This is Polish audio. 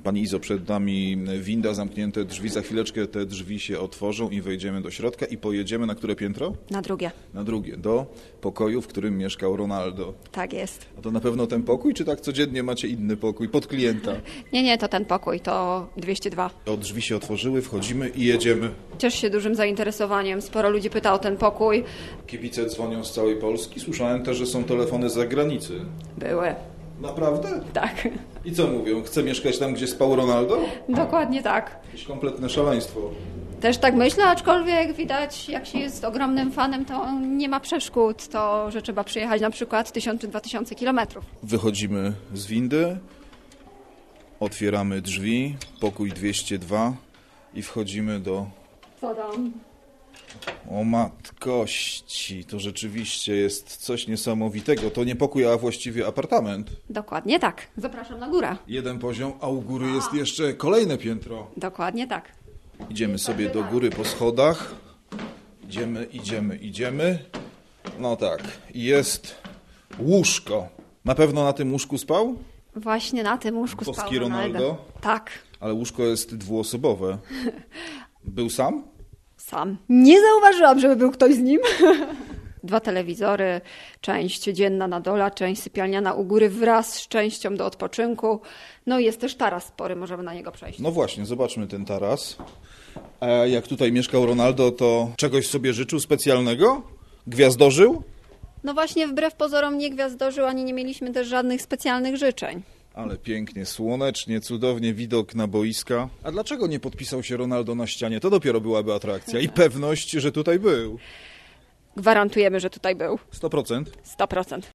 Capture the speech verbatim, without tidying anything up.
Pani Izo, przed nami winda, zamknięte drzwi. Za chwileczkę te drzwi się otworzą i wejdziemy do środka i pojedziemy na które piętro? Na drugie. Na drugie, do pokoju, w którym mieszkał Ronaldo. Tak jest. A to na pewno ten pokój, czy tak codziennie macie inny pokój pod klienta? Nie, nie, to ten pokój, to dwieście dwa. O, drzwi się otworzyły, wchodzimy i jedziemy. Cieszę się dużym zainteresowaniem. Sporo ludzi pyta o ten pokój. Kibice dzwonią z całej Polski. Słyszałem też, że są telefony z zagranicy. Były. Naprawdę? Tak. I co mówią? Chce mieszkać tam, gdzie spał Ronaldo? Dokładnie tak. Jakieś kompletne szaleństwo. Też tak myślę, aczkolwiek widać, jak się jest ogromnym fanem, to nie ma przeszkód. To, że trzeba przyjechać na przykład tysiąc czy dwa tysiące kilometrów. Wychodzimy z windy, otwieramy drzwi, pokój dwieście dwa i wchodzimy do... Co tam? O matkości, to rzeczywiście jest coś niesamowitego. To nie pokój, a właściwie apartament. Dokładnie tak. Zapraszam na górę. Jeden poziom, a u góry jest jeszcze kolejne piętro. Dokładnie tak. Idziemy sobie do góry po schodach. Idziemy, idziemy, idziemy. No tak, jest łóżko. Na pewno na tym łóżku spał? Właśnie na tym łóżku spał Boski Ronaldo. Ronaldo? Tak. Ale łóżko jest dwuosobowe. Był sam? Sam. Nie zauważyłam, żeby był ktoś z nim. Dwa telewizory, część dzienna na dole, część sypialniana u góry wraz z częścią do odpoczynku. No i jest też taras spory, możemy na niego przejść. No właśnie, zobaczmy ten taras. A jak tutaj mieszkał Ronaldo, to czegoś sobie życzył specjalnego? Gwiazdożył? No właśnie, wbrew pozorom nie gwiazdożył, ani nie mieliśmy też żadnych specjalnych życzeń. Ale pięknie, słonecznie, cudownie, widok na boiska. A dlaczego nie podpisał się Ronaldo na ścianie? To dopiero byłaby atrakcja i pewność, że tutaj był. Gwarantujemy, że tutaj był. sto procent. sto procent.